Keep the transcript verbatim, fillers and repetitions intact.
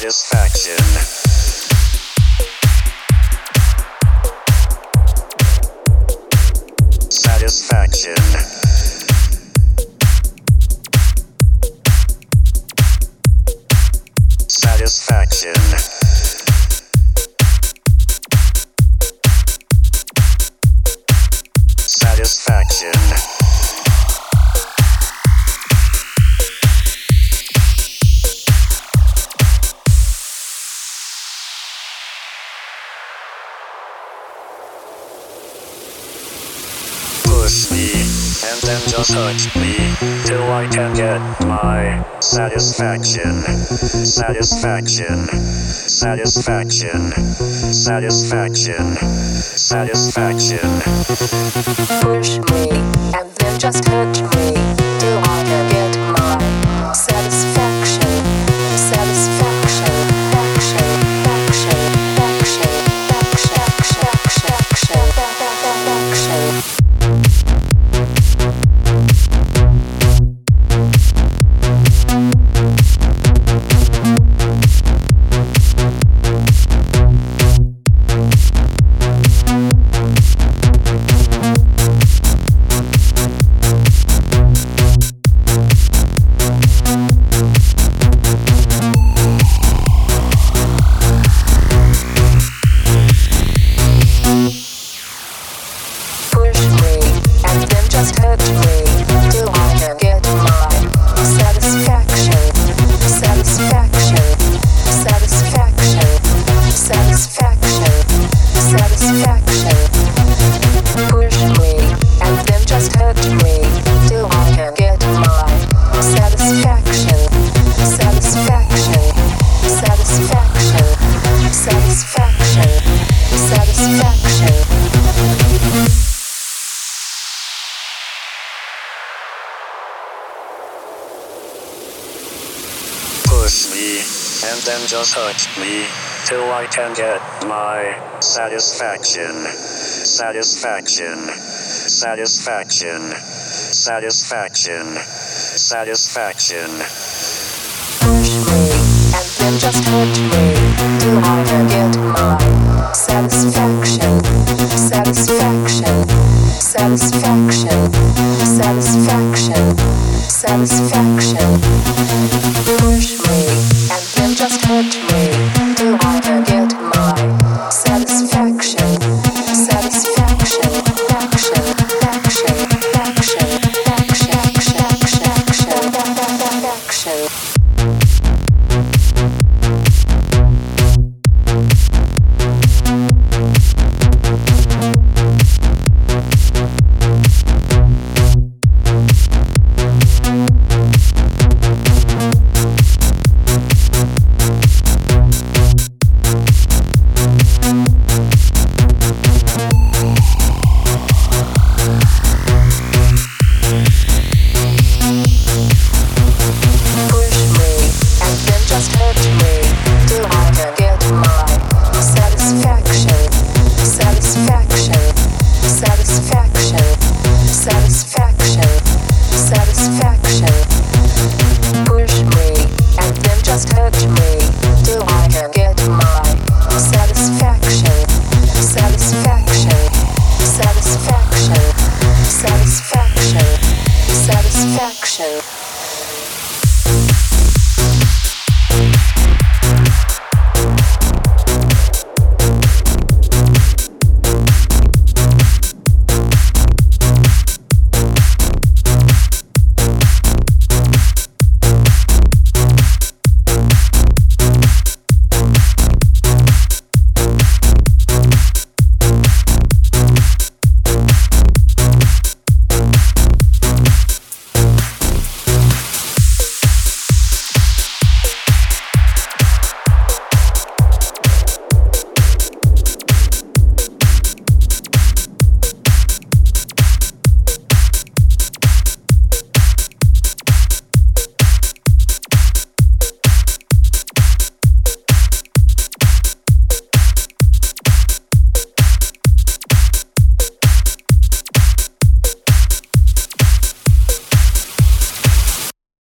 Satisfaction. Satisfaction. Satisfaction. Satisfaction. Push me, and then just hurt me, till I can get my satisfaction. Satisfaction. Satisfaction. Satisfaction. Satisfaction. Push me, and then just hurt me, till I can get my satisfaction. Satisfaction. Action. Action. Action. Action. Action. Action. Action. Just hurt me till I can get my satisfaction. Satisfaction. Satisfaction. Satisfaction. Satisfaction. Push me and then just hurt me till I can get my satisfaction. Satisfaction. Satisfaction. Satisfaction. Satisfaction. Push me, and then just hurt me, till I can get my satisfaction. Satisfaction. Satisfaction. Satisfaction. Satisfaction. Push me, and then just hurt me.